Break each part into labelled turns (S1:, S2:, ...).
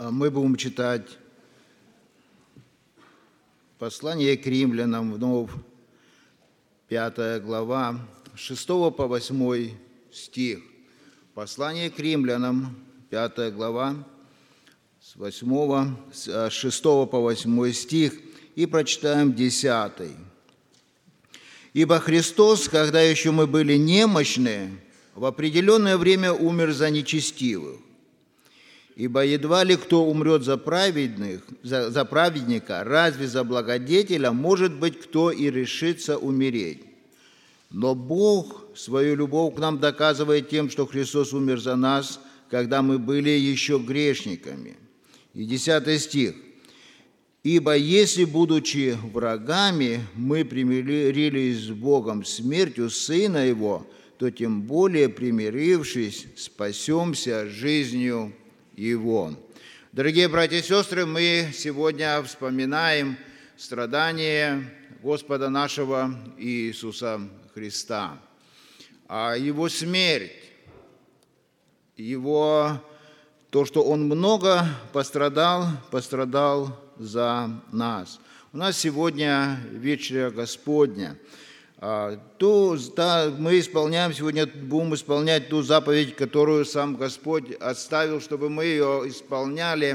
S1: Мы будем читать послание к римлянам, вновь 5 глава, 6 по 8 стих. Послание к римлянам, 5 глава, с 6 по 8 стих, и прочитаем 10. «Ибо Христос, когда еще мы были немощны, в определенное время умер за нечестивых. Ибо едва ли кто умрет за праведника, разве за благодетеля может быть кто и решится умереть? Но Бог свою любовь к нам доказывает тем, что Христос умер за нас, когда мы были еще грешниками». И 10 стих. «Ибо если, будучи врагами, мы примирились с Богом смертью Сына Его, то тем более, примирившись, спасемся жизнью Его». Дорогие братья и сестры, мы сегодня вспоминаем страдания Господа нашего Иисуса Христа, Его смерть, то, что Он много пострадал за нас. У нас сегодня вечеря Господня. Мы будем исполнять ту заповедь, которую сам Господь оставил, чтобы мы ее исполняли,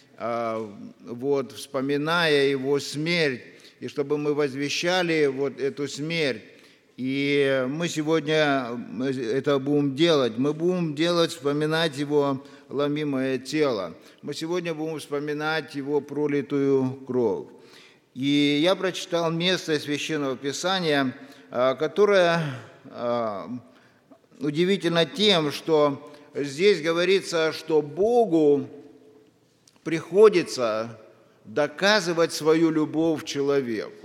S1: вспоминая Его смерть, и чтобы мы возвещали эту смерть. И мы сегодня это будем делать. Мы будем вспоминать Его ломимое тело. Мы сегодня будем вспоминать Его пролитую кровь. И я прочитал место из Священного Писания, которое удивительно тем, что здесь говорится, что Богу приходится доказывать свою любовь человеку.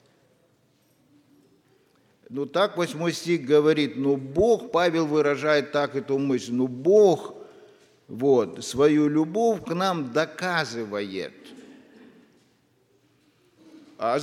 S1: Так 8 стих говорит, Бог, Павел выражает так эту мысль, Бог свою любовь к нам доказывает. А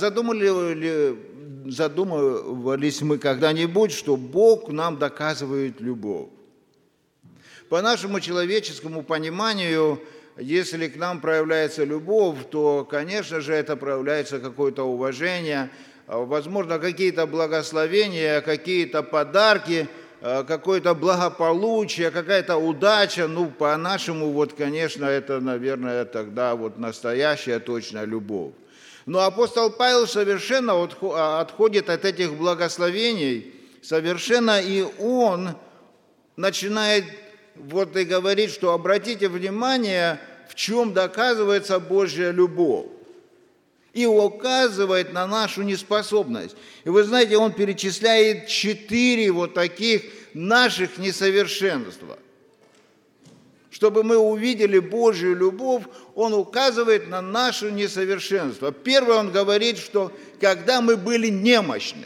S1: задумывались мы когда-нибудь, что Бог нам доказывает любовь? По нашему человеческому пониманию, если к нам проявляется любовь, то, конечно же, это проявляется какое-то уважение, возможно, какие-то благословения, какие-то подарки, какое-то благополучие, какая-то удача. По-нашему, конечно, это, наверное, тогда настоящая точная любовь. Но апостол Павел совершенно отходит от этих благословений, и он начинает и говорить, что обратите внимание, в чем доказывается Божья любовь. И указывает на нашу неспособность. И вы знаете, он перечисляет 4 таких наших несовершенства. Чтобы мы увидели Божью любовь, он указывает на наше несовершенство. Первое, он говорит, что когда мы были немощны.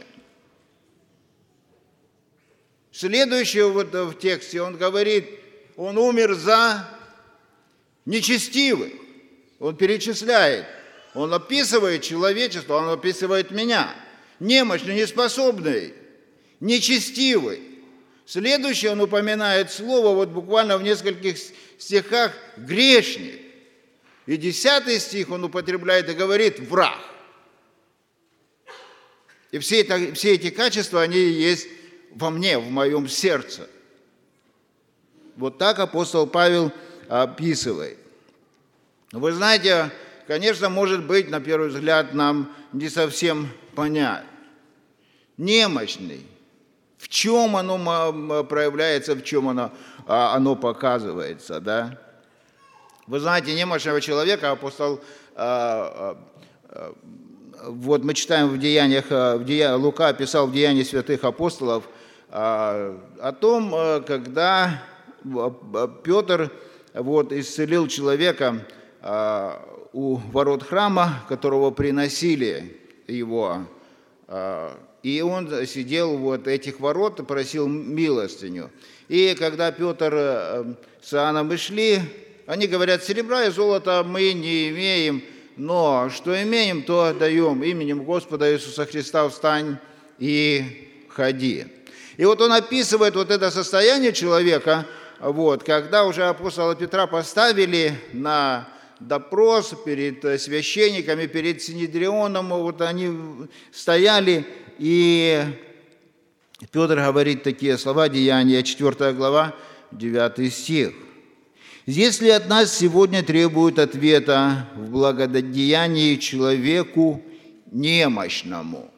S1: Следующее в тексте он говорит, он умер за нечестивых. Он перечисляет. Он описывает человечество, он описывает меня. Немощный, неспособный, нечестивый. Следующее он упоминает слово, буквально в нескольких стихах, грешник. И 10 стих он употребляет и говорит враг. И все эти качества, они есть во мне, в моем сердце. Так апостол Павел описывает. Вы знаете, конечно, может быть, на первый взгляд, нам не совсем понятно. Немощный. В чем оно проявляется, в чем оно показывается, да? Вы знаете, немощного человека апостол, мы читаем в Деяниях, Лука описал в Деянии святых апостолов о том, когда Петр исцелил человека у ворот храма, которого приносили его, и он сидел этих ворот и просил милостыню. И когда Петр с Иоанном и шли, они говорят, серебра и золота мы не имеем, но что имеем, то отдаем. Именем Господа Иисуса Христа встань и ходи. И он описывает это состояние человека, когда уже апостола Петра поставили на допрос перед священниками, перед Синедрионом. Вот они стояли, и Петр говорит такие слова, Деяния, 4 глава, 9 стих. «Если от нас сегодня требуют ответа в благодеянии человеку немощному».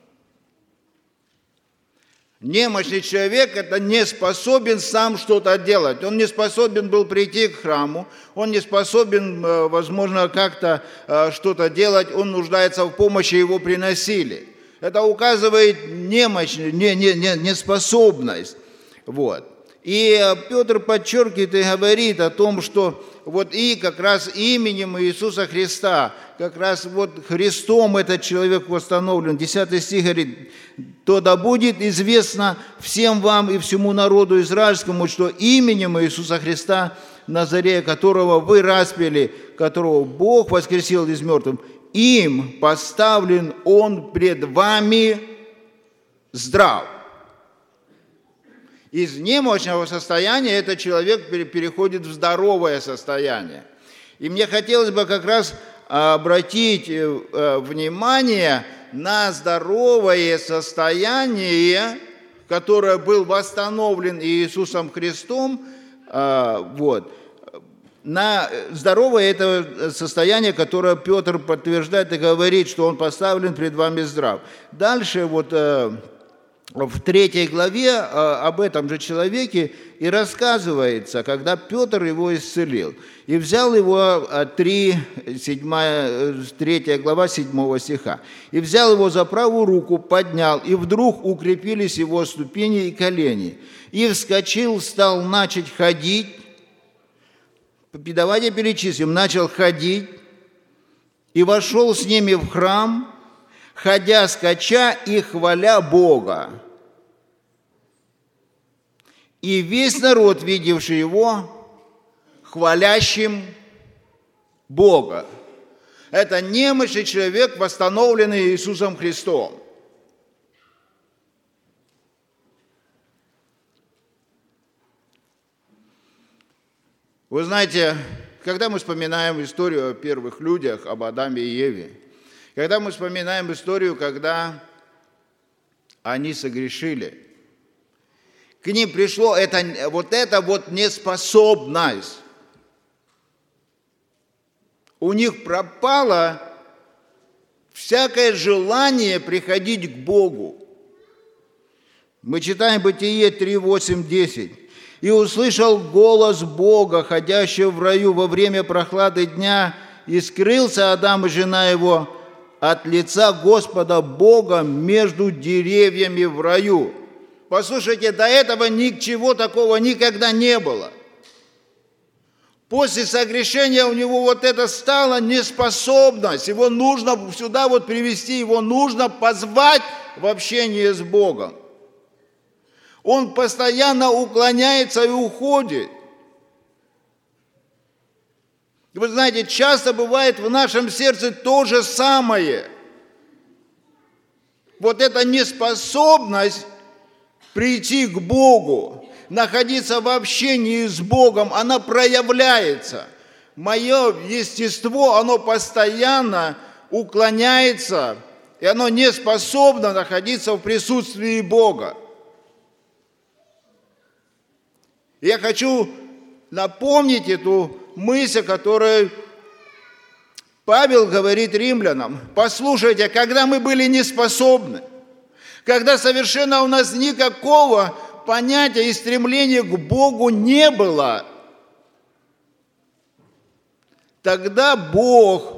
S1: Немощный человек – это не способен сам что-то делать. Он не способен был прийти к храму, он не способен, возможно, как-то что-то делать, он нуждается в помощи, его приносили. Это указывает немощь, неспособность. Вот. И Петр подчеркивает и говорит о том, что вот и как раз именем Иисуса Христа, как раз вот Христом этот человек восстановлен. 10 стих говорит: «То да будет известно всем вам и всему народу израильскому, что именем Иисуса Христа, Назарея, которого вы распяли, которого Бог воскресил из мертвых, им поставлен Он пред вами здрав». Из немощного состояния этот человек переходит в здоровое состояние. И мне хотелось бы как раз обратить внимание на здоровое состояние, которое было восстановлено Иисусом Христом. Вот. На здоровое это состояние, которое Петр подтверждает и говорит, что он поставлен пред вами здрав. Дальше вот в 3 главе об этом же человеке и рассказывается, когда Петр его исцелил. И взял его 3 глава 7 стиха. «И взял его за правую руку, поднял, и вдруг укрепились его ступени и колени. И вскочил, стал начать ходить». Давайте перечислим. Начал ходить, и вошел с ними в храм, ходя, скача и хваля Бога. И весь народ, видевший его, хвалящим Бога. Это немощный человек, восстановленный Иисусом Христом. Вы знаете, когда мы вспоминаем историю о первых людях, об Адаме и Еве, когда мы вспоминаем историю, когда они согрешили, к ним пришло эта неспособность. У них пропало всякое желание приходить к Богу. Мы читаем Бытие 3, 8, 10. «И услышал голос Бога, ходящего в раю во время прохлады дня, и скрылся Адам и жена его от лица Господа Бога между деревьями в раю». Послушайте, до этого ничего такого никогда не было. После согрешения у него вот это стала неспособность. Его нужно сюда вот привести, его нужно позвать в общение с Богом. Он постоянно уклоняется и уходит. Вы знаете, часто бывает в нашем сердце то же самое. Вот эта неспособность прийти к Богу, находиться в общении с Богом, она проявляется. Мое естество, оно постоянно уклоняется, и оно не способно находиться в присутствии Бога. Я хочу напомнить эту мысль, которую Павел говорит римлянам. Послушайте, когда мы были неспособны, когда совершенно у нас никакого понятия и стремления к Богу не было, тогда Бог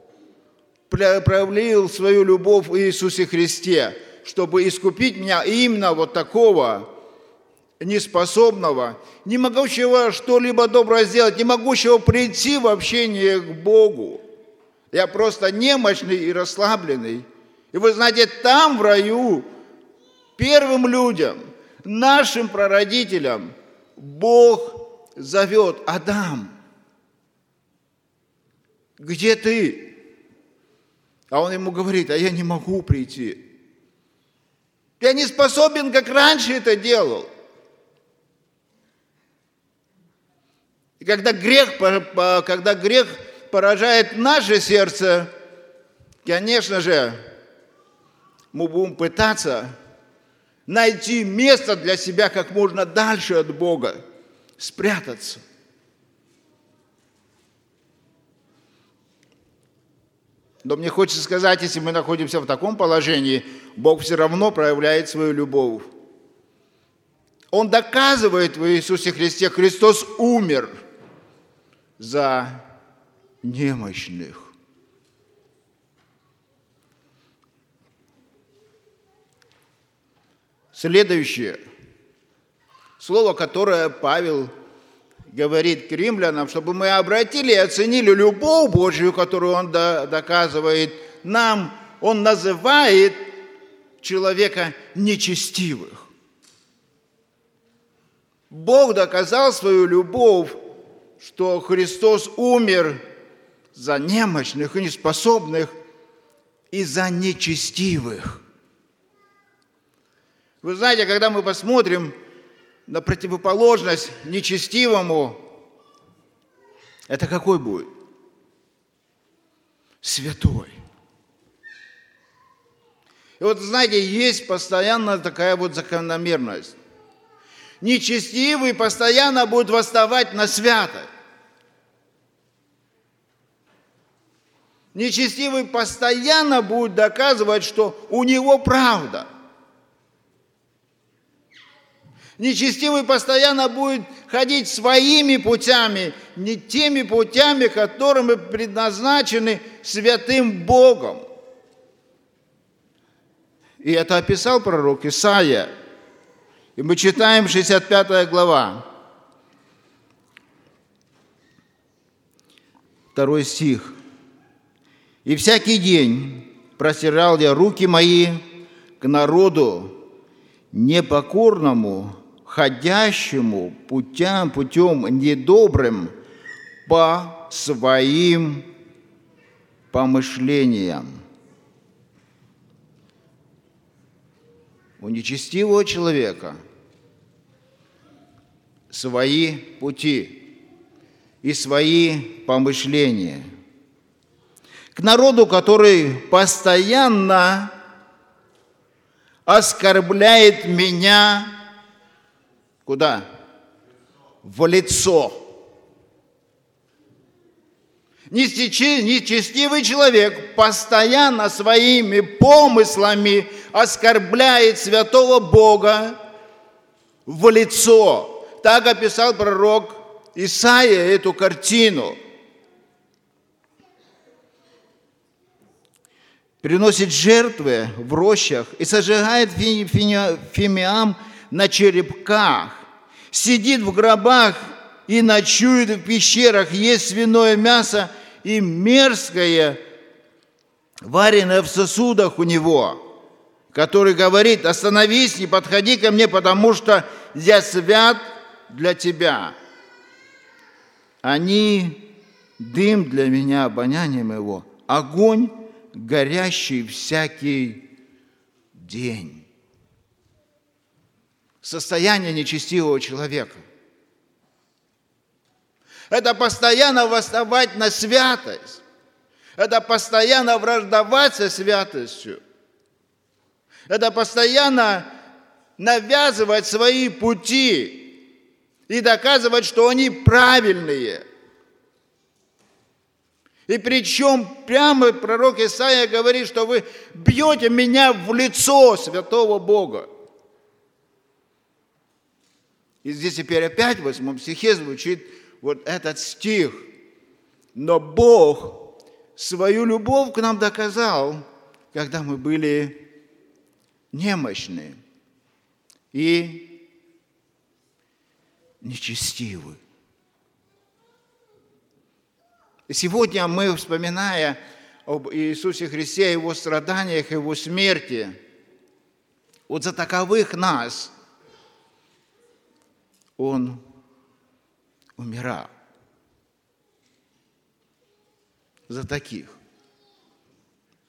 S1: проявил свою любовь в Иисусе Христе, чтобы искупить меня именно вот такого неспособного, не могущего что-либо доброе сделать, не могущего прийти в общение к Богу. Я просто немощный и расслабленный. И вы знаете, там в раю первым людям, нашим прародителям, Бог зовет: Адам, где ты? А он ему говорит: а я не могу прийти. Я не способен, как раньше это делал. И когда грех поражает наше сердце, конечно же, мы будем пытаться найти место для себя как можно дальше от Бога, спрятаться. Но мне хочется сказать, если мы находимся в таком положении, Бог все равно проявляет свою любовь. Он доказывает в Иисусе Христе, Христос умер за немощных. Следующее слово, которое Павел говорит к римлянам, чтобы мы обратили и оценили любовь Божию, которую Он доказывает нам, Он называет человека нечестивых. Бог доказал свою любовь, что Христос умер за немощных и неспособных и за нечестивых. Вы знаете, когда мы посмотрим на противоположность нечестивому, это какой будет? Святой. И вот, знаете, есть постоянно такая вот закономерность. Нечестивый постоянно будет восставать на святость. Нечестивый постоянно будет доказывать, что у него правда. Нечестивый постоянно будет ходить своими путями, не теми путями, которыми предназначены святым Богом. И это описал пророк Исаия. И мы читаем 65 глава, 2 стих. «И всякий день простирал я руки мои к народу непокорному, ходящему путем недобрым по своим помышлениям». У нечестивого человека свои пути и свои помышления. К народу, который постоянно оскорбляет меня, куда? В лицо. Нечестивый человек постоянно своими помыслами оскорбляет святого Бога в лицо. Так описал пророк Исаия эту картину. Приносит жертвы в рощах и сожигает фимиам на черепках, сидит в гробах и ночует в пещерах, ест свиное мясо и мерзкое, вареное в сосудах у него, который говорит: остановись, не подходи ко мне, потому что я свят для тебя. Они дым для меня, обоняние моего, огонь, горящий всякий день. Состояние нечестивого человека. Это постоянно восставать на святость. Это постоянно враждовать со святостью. Это постоянно навязывать свои пути и доказывать, что они правильные. И причем прямо пророк Исаия говорит, что вы бьете меня в лицо святого Бога. И здесь теперь опять в 8 стихе звучит вот этот стих. Но Бог свою любовь к нам доказал, когда мы были немощны и нечестивы. И сегодня мы, вспоминая об Иисусе Христе, Его страданиях, Его смерти, вот за таковых нас Он умирал. За таких.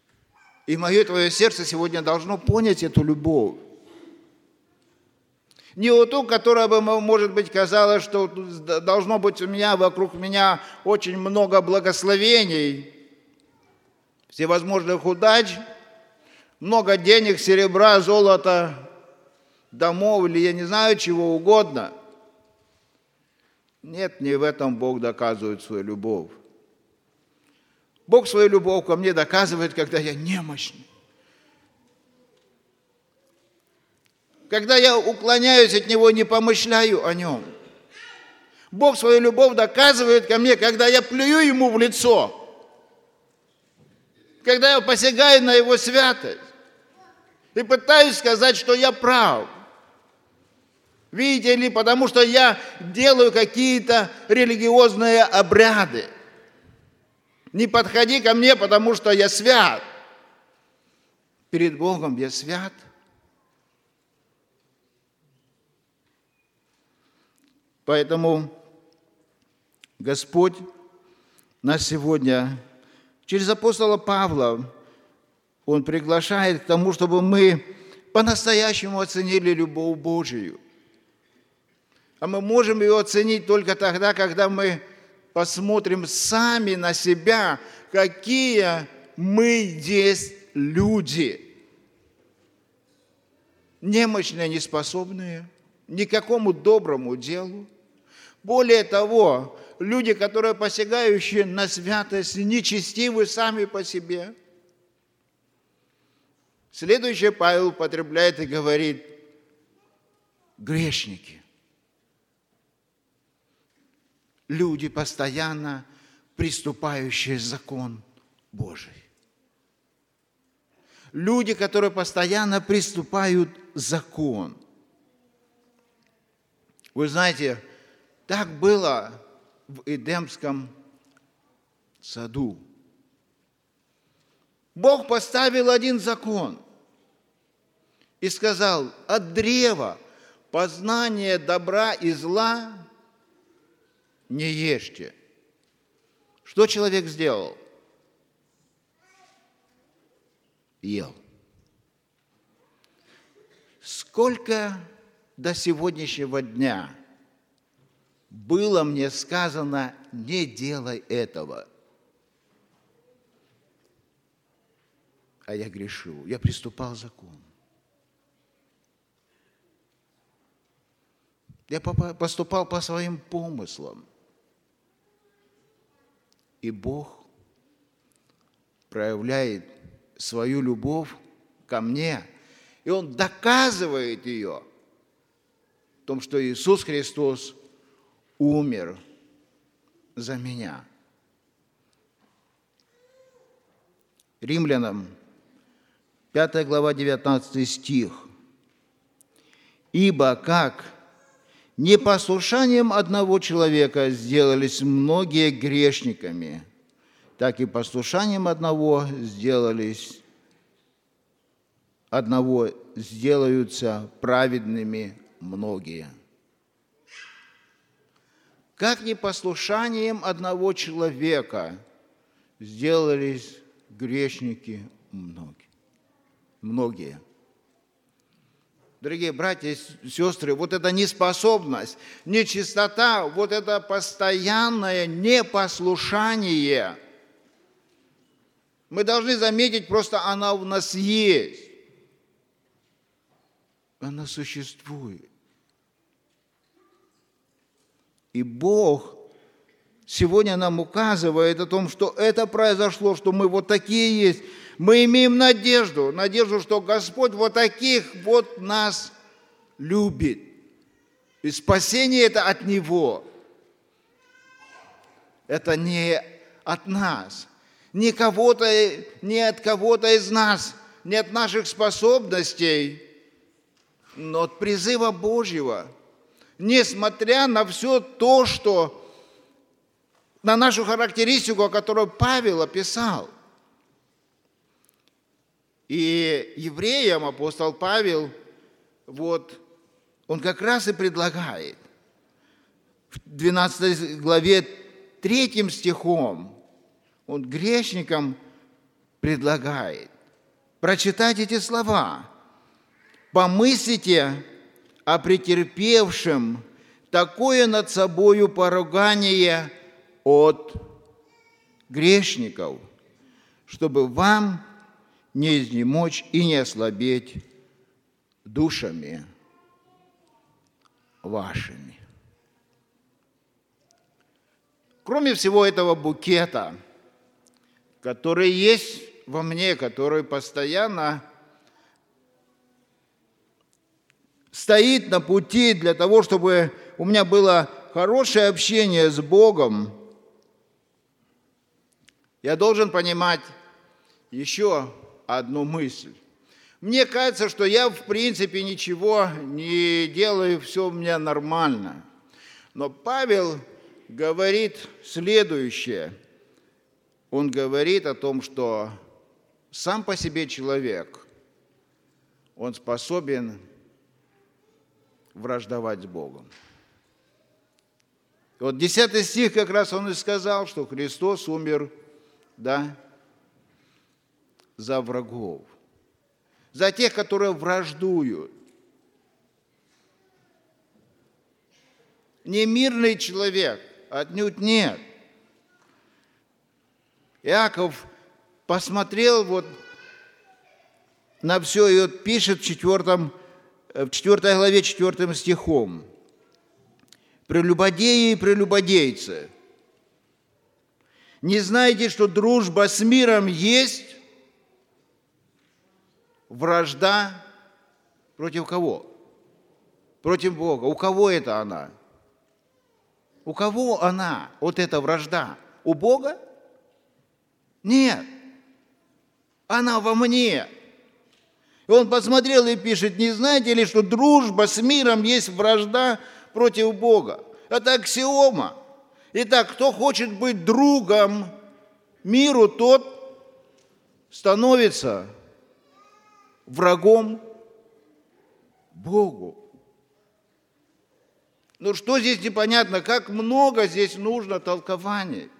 S1: И мое твое сердце сегодня должно понять эту любовь. Не вот ту, которая бы, может быть, казалось, что должно быть вокруг меня очень много благословений, всевозможных удач, много денег, серебра, золота, домов или я не знаю чего угодно. Нет, не в этом Бог доказывает свою любовь. Бог свою любовь ко мне доказывает, когда я немощный. Когда я уклоняюсь от Него, не помышляю о Нем. Бог свою любовь доказывает ко мне, когда я плюю Ему в лицо. Когда я посягаю на Его святость. И пытаюсь сказать, что я прав. Видите ли, потому что я делаю какие-то религиозные обряды. Не подходи ко мне, потому что я свят. Перед Богом я свят. Поэтому Господь нас сегодня через апостола Павла, Он приглашает к тому, чтобы мы по-настоящему оценили любовь Божию. А мы можем ее оценить только тогда, когда мы посмотрим сами на себя, какие мы есть люди. Немощные, неспособные ни к какому доброму делу. Более того, люди, которые посягающие на святость, нечестивы сами по себе. Следующее Павел употребляет и говорит: грешники. Люди, постоянно приступающие закон Божий. Люди, которые постоянно приступают закон. Вы знаете, так было в Эдемском саду. Бог поставил один закон и сказал: от древа познания добра и зла не ешьте. Что человек сделал? Ел. Сколько до сегодняшнего дня было мне сказано: не делай этого. А я грешил, я приступал к закону. Я поступал по своим помыслам. И Бог проявляет свою любовь ко мне, и Он доказывает ее в том, что Иисус Христос умер за меня. Римлянам, 5 глава, 19 стих. «Ибо как непослушанием одного человека сделались многие грешниками, так и послушанием одного сделаются праведными многие». Как непослушанием одного человека сделались грешники многие. Дорогие братья и сестры, вот эта неспособность, нечистота, вот это постоянное непослушание, мы должны заметить, просто она у нас есть. Она существует. И Бог сегодня нам указывает о том, что это произошло, что мы вот такие есть. Мы имеем надежду, что Господь вот таких вот нас любит. И спасение это от Него. Это не от нас, не от кого-то из нас, не от наших способностей, но от призыва Божьего. Несмотря на все то, что на нашу характеристику, которую Павел описал. И евреям апостол Павел, он как раз и предлагает в 12 главе 3 стихом, он грешникам предлагает прочитать эти слова. «Помыслите о претерпевшем такое над собою поругание от грешников, чтобы вам не изнемочь и не ослабеть душами вашими. Кроме всего этого букета, который есть во мне, который постоянно стоит на пути для того, чтобы у меня было хорошее общение с Богом, я должен понимать еще одну мысль. Мне кажется, что я в принципе ничего не делаю, все у меня нормально. Но Павел говорит следующее. Он говорит о том, что сам по себе человек, он способен враждовать с Богом. И вот 10 стих как раз он и сказал, что Христос умер, за врагов, за тех, которые враждуют. Не мирный человек, отнюдь нет. Иаков посмотрел на все, и пишет в 4 главе 4 стихом. «Прелюбодеи и прелюбодейцы, не знаете, что дружба с миром есть вражда против кого? Против Бога. У кого это она? У кого она, вот эта вражда? У Бога? Нет. Она во мне». И он посмотрел и пишет: «Не знаете ли, что дружба с миром есть вражда против Бога?» Это аксиома. Итак, кто хочет быть другом миру, тот становится врагом Богу. Ну что здесь непонятно? Как много здесь нужно толкований?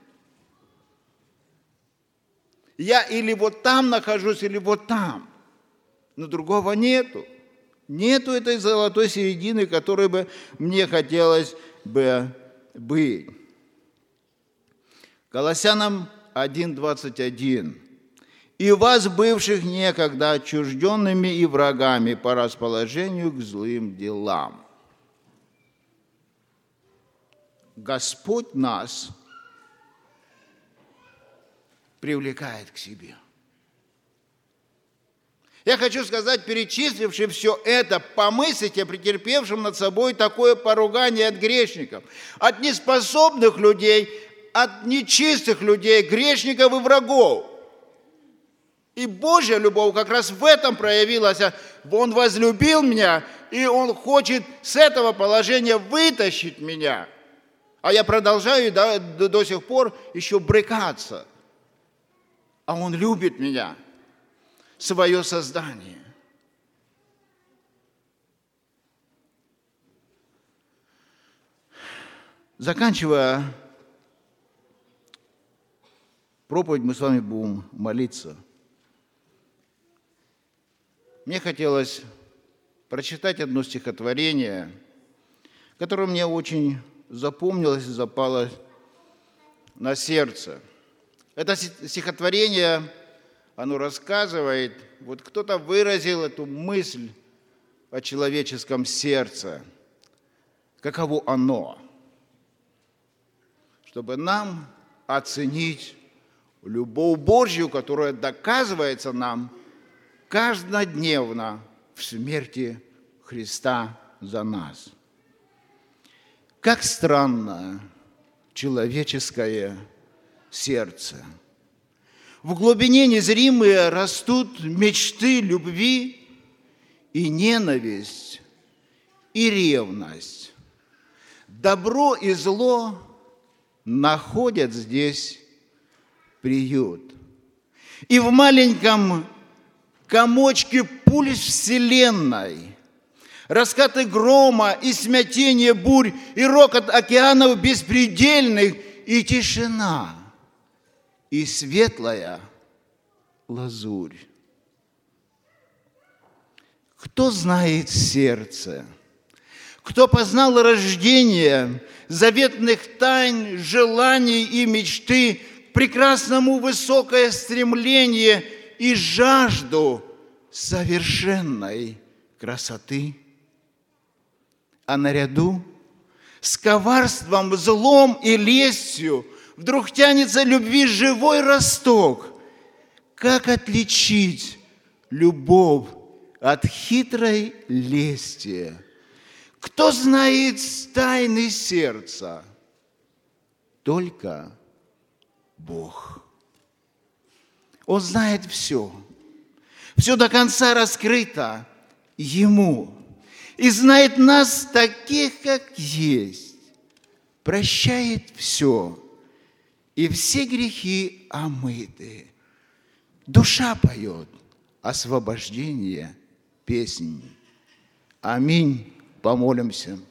S1: Я или вот там нахожусь, или вот там. Но другого нету. Нету этой золотой середины, которой бы мне хотелось бы быть. Колоссянам 1:21. «И вас, бывших некогда отчужденными и врагами по расположению к злым делам». Господь нас привлекает к себе. Я хочу сказать, перечисливши все это, помыслите о претерпевшем над собой такое поругание от грешников, от неспособных людей, от нечистых людей, грешников и врагов. И Божья любовь как раз в этом проявилась. Он возлюбил меня, и Он хочет с этого положения вытащить меня. А я продолжаю до сих пор еще брыкаться. А Он любит меня, свое создание. Заканчивая проповедь, мы с вами будем молиться. Мне хотелось прочитать одно стихотворение, которое мне очень запомнилось и запало на сердце. Это стихотворение, оно рассказывает, вот кто-то выразил эту мысль о человеческом сердце, каково оно, чтобы нам оценить любовь Божью, которая доказывается нам каждодневно в смерти Христа за нас. Как странно человеческое сердце. В глубине незримые растут мечты любви и ненависть, и ревность. Добро и зло находят здесь приют. И в маленьком комочке пульс вселенной, раскаты грома и смятение бурь, и рокот океанов беспредельных, и тишина, и светлая лазурь. Кто знает сердце, кто познал рождение, заветных тайн, желаний и мечты, к прекрасному высокое стремление и жажду совершенной красоты. А наряду с коварством, злом и лестью вдруг тянется любви живой росток. Как отличить любовь от хитрой лести? Кто знает тайны сердца? Только Бог. Он знает все. Все до конца раскрыто Ему. И знает нас таких, как есть. Прощает все. И все грехи омыты. Душа поет освобождение песнь. Аминь. Помолимся.